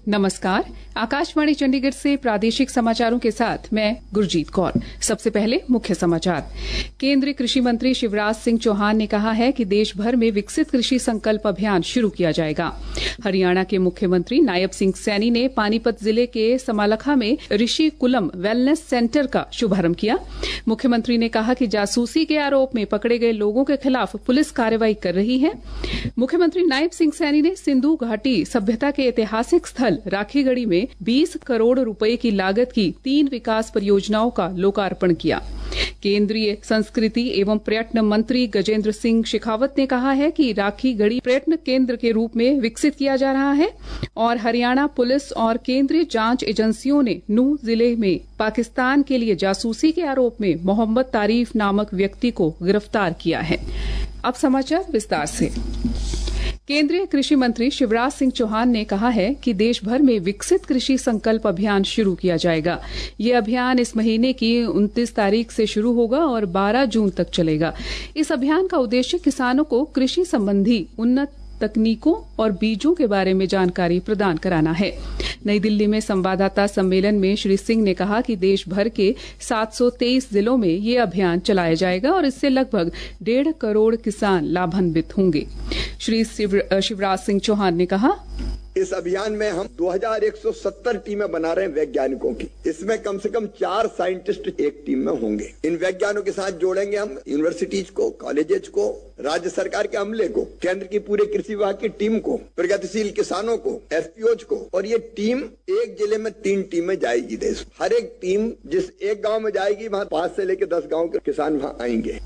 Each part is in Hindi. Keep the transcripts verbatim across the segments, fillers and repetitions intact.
नमस्कार, आकाशवाणी चंडीगढ़ से प्रादेशिक समाचारों के साथ मैं गुरजीत कौर। सबसे पहले मुख्य समाचार। केंद्रीय कृषि मंत्री शिवराज सिंह चौहान ने कहा है कि देश भर में विकसित कृषि संकल्प अभियान शुरू किया जाएगा। हरियाणा के मुख्यमंत्री नायब सिंह सैनी ने पानीपत जिले के समालखा में ऋषि कुलम वेलनेस सेंटर का शुभारंभ किया। मुख्यमंत्री ने कहा कि जासूसी के आरोप में पकड़े गए लोगों के खिलाफ पुलिस कार्रवाई कर रही है। मुख्यमंत्री नायब सिंह सैनी ने सिंधु घाटी सभ्यता के ऐतिहासिक स्थल राखीगढ़ी में बीस करोड़ रुपए की लागत की तीन विकास परियोजनाओं का लोकार्पण किया। केंद्रीय संस्कृति एवं पर्यटन मंत्री गजेंद्र सिंह शेखावत ने कहा है कि राखीगढ़ी पर्यटन केंद्र के रूप में विकसित किया जा रहा है और हरियाणा पुलिस और केंद्रीय जांच एजेंसियों ने नूंह जिले में पाकिस्तान के लिए जासूसी के आरोप में मोहम्मद तारीफ नामक व्यक्ति को गिरफ्तार किया है। अब समाचार विस्तार से। केंद्रीय कृषि मंत्री शिवराज सिंह चौहान ने कहा है कि देश भर में विकसित कृषि संकल्प अभियान शुरू किया जाएगा। ये अभियान इस महीने की उनतीस तारीख से शुरू होगा और बारह जून तक चलेगा। इस अभियान का उद्देश्य किसानों को कृषि संबंधी उन्नत तकनीकों और बीजों के बारे में जानकारी प्रदान कराना है। नई दिल्ली में संवाददाता सम्मेलन में श्री सिंह ने कहा कि देश भर के सात सौ तेईस जिलों में ये अभियान चलाया जाएगा और इससे लगभग डेढ़ करोड़ किसान लाभान्वित होंगे। श्री शिवराज सिंह चौहान ने कहा, इस अभियान में हम दो हज़ार एक सौ सत्तर टीमें बना रहे हैं वैज्ञानिकों की। इसमें कम से कम चार साइंटिस्ट एक टीम में होंगे। इन वैज्ञानिकों के साथ जोड़ेंगे हम यूनिवर्सिटीज को, कॉलेजेस को, राज्य सरकार के अमले को, केंद्र की पूरे कृषि विभाग की टीम को, प्रगतिशील किसानों को, एफपीओज को। और ये टीम एक जिले में तीन टीमें जाएगी। देश हर एक टीम जिस एक गाँव में जाएगी वहाँ पांच से लेकर दस गाँव के किसान वहाँ आएंगे।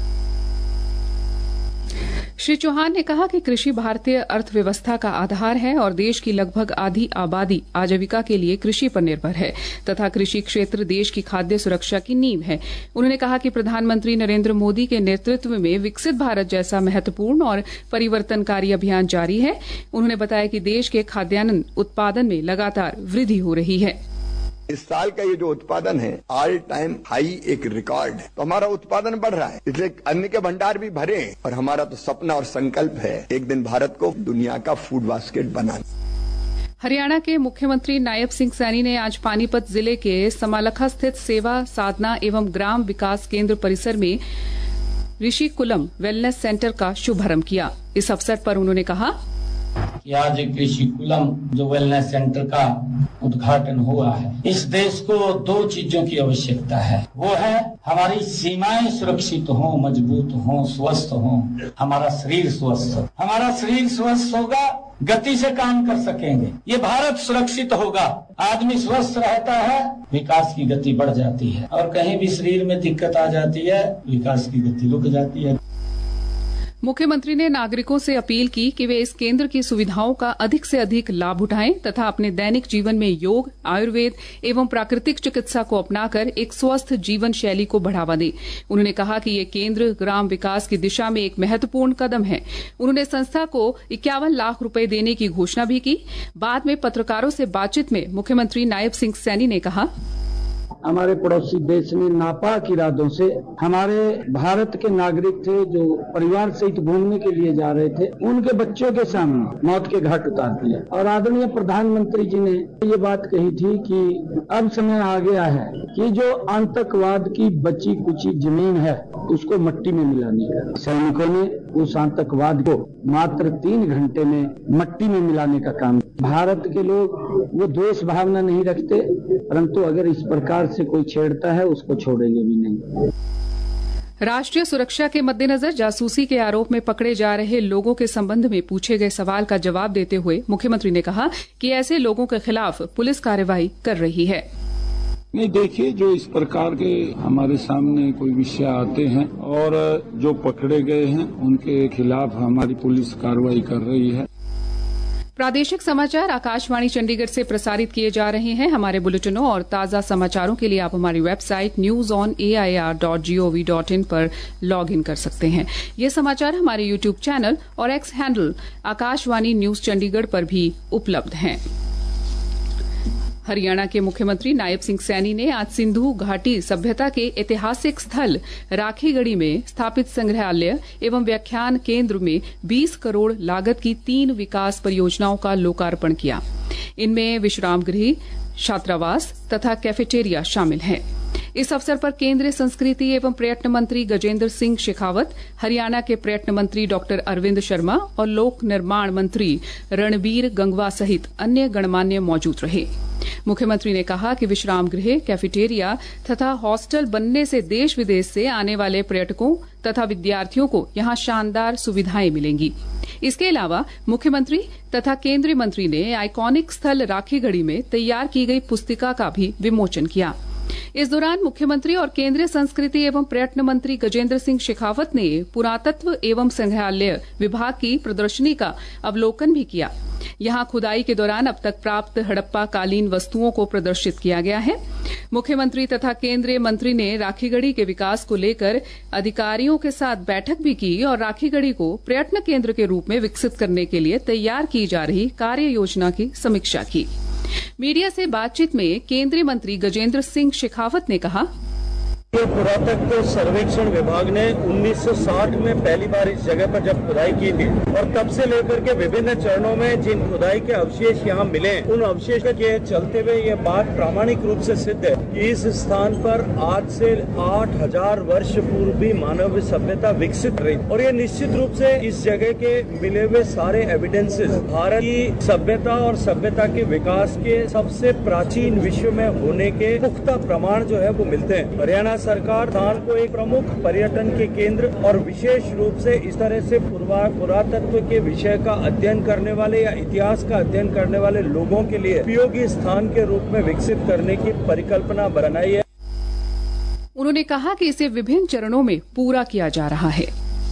श्री चौहान ने कहा कि कृषि भारतीय अर्थव्यवस्था का आधार है और देश की लगभग आधी आबादी आजीविका के लिए कृषि पर निर्भर है तथा कृषि क्षेत्र देश की खाद्य सुरक्षा की नींव है। उन्होंने कहा कि प्रधानमंत्री नरेंद्र मोदी के नेतृत्व में विकसित भारत जैसा महत्वपूर्ण और परिवर्तनकारी अभियान जारी है। उन्होंने बताया कि देश के खाद्यान्न उत्पादन में लगातार वृद्धि हो रही है। इस साल का ये जो उत्पादन है ऑल टाइम हाई एक रिकॉर्ड है। तो हमारा उत्पादन बढ़ रहा है, इसलिए अन्न के भंडार भी भरे हैं और हमारा तो सपना और संकल्प है एक दिन भारत को दुनिया का फूड बास्केट बनाना। हरियाणा के मुख्यमंत्री नायब सिंह सैनी ने आज पानीपत जिले के समालखा स्थित सेवा साधना एवं ग्राम विकास केंद्र परिसर में ऋषि कुलम वेलनेस सेंटर का शुभारंभ किया। इस अवसर पर उन्होंने कहा कि आज कृषि कुलम जो वेलनेस सेंटर का उद्घाटन हुआ है, इस देश को दो चीजों की आवश्यकता है। वो है हमारी सीमाएं सुरक्षित हो, मजबूत हो, स्वस्थ हो, हमारा शरीर स्वस्थ हो। हमारा शरीर स्वस्थ होगा, गति से काम कर सकेंगे। ये भारत सुरक्षित होगा, आदमी स्वस्थ रहता है, विकास की गति बढ़ जाती है और कहीं भी शरीर में दिक्कत आ जाती है, विकास की गति रुक जाती है। मुख्यमंत्री ने नागरिकों से अपील की कि वे इस केंद्र की सुविधाओं का अधिक से अधिक लाभ उठाएं तथा अपने दैनिक जीवन में योग, आयुर्वेद एवं प्राकृतिक चिकित्सा को अपनाकर एक स्वस्थ जीवन शैली को बढ़ावा दें। उन्होंने कहा कि ये केंद्र ग्राम विकास की दिशा में एक महत्वपूर्ण कदम है। उन्होंने संस्था को इक्यावन लाख रुपए देने की घोषणा भी की। बाद में पत्रकारों से बातचीत में मुख्यमंत्री नायब सिंह सैनी ने कहा, हमारे पड़ोसी देश में नापाक इरादों से हमारे भारत के नागरिक थे जो परिवार सहित घूमने के लिए जा रहे थे, उनके बच्चों के सामने मौत के घाट उतार दिया। और आदरणीय प्रधानमंत्री जी ने ये बात कही थी कि अब समय आ गया है कि जो आतंकवाद की बची कुची जमीन है उसको मट्टी में मिलाने का। सैनिकों ने उस आतंकवाद को मात्र तीन घंटे में मट्टी में मिलाने का काम। भारत के लोग वो द्वेष भावना नहीं रखते, परंतु अगर इस प्रकार से कोई छेड़ता है उसको छोड़ेंगे भी नहीं। राष्ट्रीय सुरक्षा के मद्देनजर जासूसी के आरोप में पकड़े जा रहे लोगों के संबंध में पूछे गए सवाल का जवाब देते हुए मुख्यमंत्री ने कहा कि ऐसे लोगों के खिलाफ पुलिस कार्रवाई कर रही है। नहीं, देखिए, जो इस प्रकार के हमारे सामने कोई विषय आते हैं और जो पकड़े गए हैं उनके खिलाफ हमारी पुलिस कार्रवाई कर रही है। प्रादेशिक समाचार आकाशवाणी चंडीगढ़ से प्रसारित किए जा रहे हैं। हमारे बुलेटिनों और ताजा समाचारों के लिए आप हमारी website news on A I R dot G O V dot in पर लॉग इन कर सकते हैं। ये समाचार हमारे यूट्यूब चैनल और X handle Akashvani news Chandigarh पर भी उपलब्ध हैं। हरियाणा के मुख्यमंत्री नायब सिंह सैनी ने आज सिंधु घाटी सभ्यता के ऐतिहासिक स्थल राखीगढ़ी में स्थापित संग्रहालय एवं व्याख्यान केंद्र में बीस करोड़ लागत की तीन विकास परियोजनाओं का लोकार्पण किया। इनमें विश्राम गृह, छात्रावास तथा कैफेटेरिया शामिल हैं। इस अवसर पर केंद्रीय संस्कृति एवं पर्यटन मंत्री गजेंद्र सिंह शेखावत, हरियाणा के पर्यटन मंत्री डॉक्टर अरविंद शर्मा और लोक निर्माण मंत्री रणबीर गंगवा सहित अन्य गणमान्य मौजूद रहे। मुख्यमंत्री ने कहा कि विश्राम गृह, कैफेटेरिया तथा हॉस्टल बनने से देश विदेश से आने वाले पर्यटकों तथा विद्यार्थियों को यहां शानदार सुविधाएं मिलेंगी। इसके अलावा मुख्यमंत्री तथा केंद्रीय मंत्री ने आइकॉनिक स्थल राखीगढ़ी में तैयार की गई पुस्तिका का भी विमोचन किया। इस दौरान मुख्यमंत्री और केंद्रीय संस्कृति एवं पर्यटन मंत्री गजेंद्र सिंह शेखावत ने पुरातत्व एवं संग्रहालय विभाग की प्रदर्शनी का अवलोकन भी किया। यहां खुदाई के दौरान अब तक प्राप्त हड़प्पा कालीन वस्तुओं को प्रदर्शित किया गया है। मुख्यमंत्री तथा केंद्रीय मंत्री ने राखीगढ़ी के विकास को लेकर अधिकारियों के साथ बैठक भी की और राखीगढ़ी को पर्यटन केंद्र के रूप में विकसित करने के लिए तैयार की जा रही कार्य योजना की समीक्षा की। मीडिया से बातचीत में केंद्रीय मंत्री गजेंद्र सिंह शेखावत ने कहा, पुरातत्व सर्वेक्षण विभाग ने उन्नीस सौ साठ में पहली बार इस जगह पर जब खुदाई की थी और तब से लेकर के विभिन्न चरणों में जिन खुदाई के अवशेष यहाँ मिले, उन अवशेष के चलते हुए ये बात प्रामाणिक रूप से सिद्ध है कि इस स्थान पर आज से आठ हजार वर्ष पूर्व भी मानव सभ्यता विकसित रही और ये निश्चित रूप से इस जगह के मिले हुए सारे एविडेंसेस भारत की सभ्यता और सभ्यता के विकास के सबसे प्राचीन विश्व में होने के पुख्ता प्रमाण जो है वो मिलते हैं। हरियाणा सरकार स्थान को एक प्रमुख पर्यटन के केंद्र और विशेष रूप से इस तरह से पुरातत्व के विषय का अध्ययन करने वाले या इतिहास का अध्ययन करने वाले लोगों के लिए उपयोगी स्थान के रूप में विकसित करने की परिकल्पना बनाई है। उन्होंने कहा कि इसे विभिन्न चरणों में पूरा किया जा रहा है।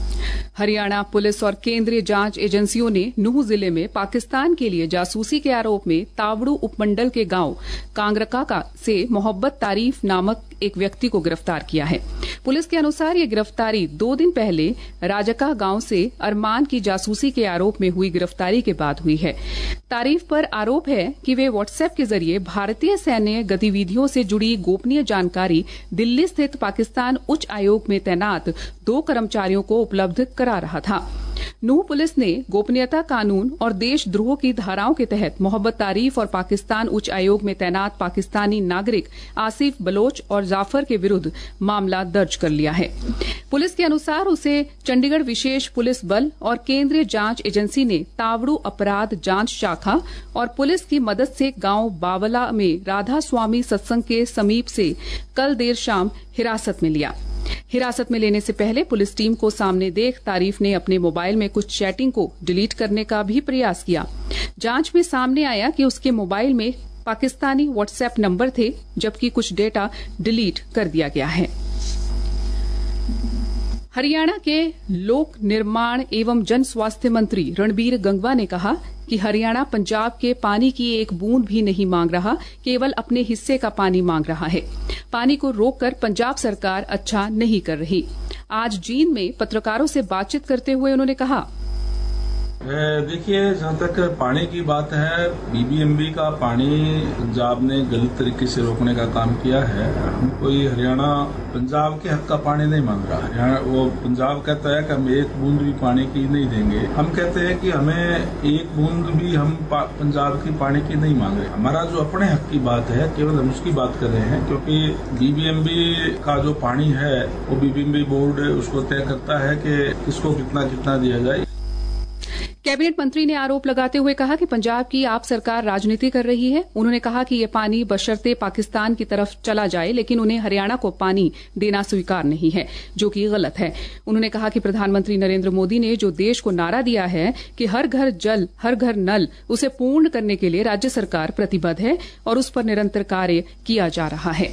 हरियाणा पुलिस और केंद्रीय जांच एजेंसियों ने नूंह जिले में पाकिस्तान के लिए जासूसी के आरोप में तावड़ू उपमंडल के गांव कांगरका का से मोहब्बत तारीफ नामक एक व्यक्ति को गिरफ्तार किया है। पुलिस के अनुसार ये गिरफ्तारी दो दिन पहले राजका गांव से अरमान की जासूसी के आरोप में हुई गिरफ्तारी के बाद हुई है। तारीफ पर आरोप है कि वे व्हाट्सएप के जरिए भारतीय सैन्य गतिविधियों से जुड़ी गोपनीय जानकारी दिल्ली स्थित पाकिस्तान उच्च आयोग में तैनात दो कर्मचारियों को उपलब्ध करा रहा था। नूंह पुलिस ने गोपनीयता कानून और देशद्रोह की धाराओं के तहत मोहब्बत तारीफ और पाकिस्तान उच्च आयोग में तैनात पाकिस्तानी नागरिक आसिफ बलोच और जाफर के विरुद्ध मामला दर्ज कर लिया है। पुलिस के अनुसार उसे चंडीगढ़ विशेष पुलिस बल और केंद्रीय जांच एजेंसी ने तावड़ू अपराध जांच शाखा और पुलिस की मदद से गांव बावला में राधा स्वामी सत्संग के समीप से कल देर शाम हिरासत में लिया। हिरासत में लेने से पहले पुलिस टीम को सामने देख तारीफ ने अपने मोबाइल में कुछ चैटिंग को डिलीट करने का भी प्रयास किया। जांच में सामने आया कि उसके मोबाइल में पाकिस्तानी व्हाट्सएप नंबर थे, जबकि कुछ डेटा डिलीट कर दिया गया है। हरियाणा के लोक निर्माण एवं जन स्वास्थ्य मंत्री रणबीर गंगवा ने कहा कि हरियाणा पंजाब के पानी की एक बूंद भी नहीं मांग रहा, केवल अपने हिस्से का पानी मांग रहा है। पानी को रोककर पंजाब सरकार अच्छा नहीं कर रही। आज जींद में पत्रकारों से बातचीत करते हुए उन्होंने कहा, देखिए, जहाँ तक पानी की बात है, बीबीएमबी का पानी पंजाब ने गलत तरीके से रोकने का काम किया है। हम कोई हरियाणा पंजाब के हक का पानी नहीं मांग रहा है। वो पंजाब कहता है कि हम एक बूंद भी पानी की नहीं देंगे। हम कहते हैं कि हमें एक बूंद भी हम पंजाब की पानी की नहीं मांग रहे। हमारा जो अपने हक की बात है, केवल हम उसकी बात कर रहे हैं, क्योंकि बीबीएमबी का जो पानी है वो बीबीएमबी बोर्ड उसको तय करता है कि किसको कितना कितना दिया जाए। कैबिनेट मंत्री ने आरोप लगाते हुए कहा कि पंजाब की आप सरकार राजनीति कर रही है। उन्होंने कहा कि ये पानी बशर्ते पाकिस्तान की तरफ चला जाए, लेकिन उन्हें हरियाणा को पानी देना स्वीकार नहीं है, जो कि गलत है। उन्होंने कहा कि प्रधानमंत्री नरेंद्र मोदी ने जो देश को नारा दिया है कि हर घर जल हर घर नल, उसे पूर्ण करने के लिए राज्य सरकार प्रतिबद्ध है और उस पर निरंतर कार्य किया जा रहा है।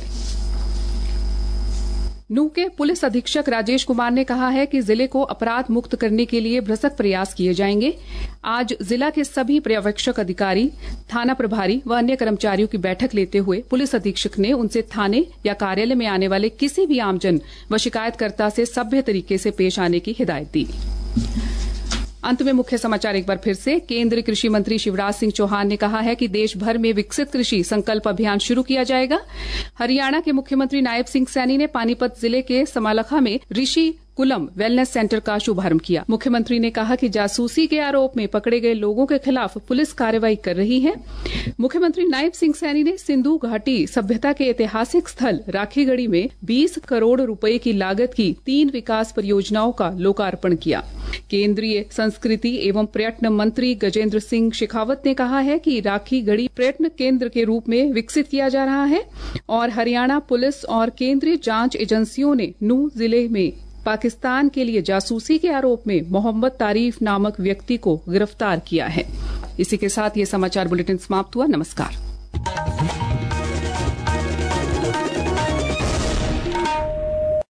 नूंह के पुलिस अधीक्षक राजेश कुमार ने कहा है कि जिले को अपराध मुक्त करने के लिए भरसक प्रयास किए जाएंगे। आज जिला के सभी पर्यवेक्षक अधिकारी, थाना प्रभारी व अन्य कर्मचारियों की बैठक लेते हुए पुलिस अधीक्षक ने उनसे थाने या कार्यालय में आने वाले किसी भी आमजन व शिकायतकर्ता से सभ्य तरीके से पेश आने की हिदायत दी। अंत में मुख्य समाचार एक बार फिर से। केंद्रीय कृषि मंत्री शिवराज सिंह चौहान ने कहा है कि देश भर में विकसित कृषि संकल्प अभियान शुरू किया जाएगा। हरियाणा के मुख्यमंत्री नायब सिंह सैनी ने पानीपत जिले के समालखा में ऋषि कुलम वेलनेस सेंटर का शुभारंभ किया। मुख्यमंत्री ने कहा कि जासूसी के आरोप में पकड़े गए लोगों के खिलाफ पुलिस कार्रवाई कर रही है। मुख्यमंत्री नायब सिंह सैनी ने सिंधु घाटी सभ्यता के ऐतिहासिक स्थल राखीगढ़ी में बीस करोड़ रुपए की लागत की तीन विकास परियोजनाओं का लोकार्पण किया। केंद्रीय संस्कृति एवं पर्यटन मंत्री गजेंद्र सिंह शेखावत ने कहा है कि राखीगढ़ी पर्यटन केंद्र के रूप में विकसित किया जा रहा है और हरियाणा पुलिस और केंद्रीय जांच एजेंसियों ने नूंह जिले में पाकिस्तान के लिए जासूसी के आरोप में मोहम्मद तारीफ नामक व्यक्ति को गिरफ्तार किया है। इसी के साथ ये समाचार बुलेटिन समाप्त हुआ। नमस्कार।